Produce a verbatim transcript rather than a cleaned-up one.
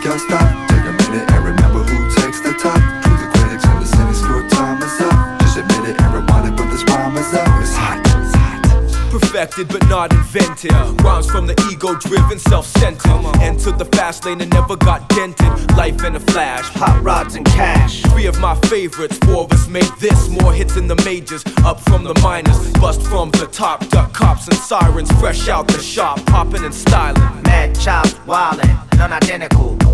y'all stop. Take a minute and remember who takes the top. To the critics and the cynics, your time is up. Just admit it and rewind it, but this rhyme is up. It's hot, it's hot. Perfected but not invented. Rhymes from the ego-driven, self-centered. Entered the fast lane and never got dented. Life in a flash, hot rods and cash. Three of my favorites, four of us made this. More hits in the majors, up from the minors. Bust from the top, duck cops and sirens. Fresh out the shop, popping and styling. Mad chops, wildin', non-identical.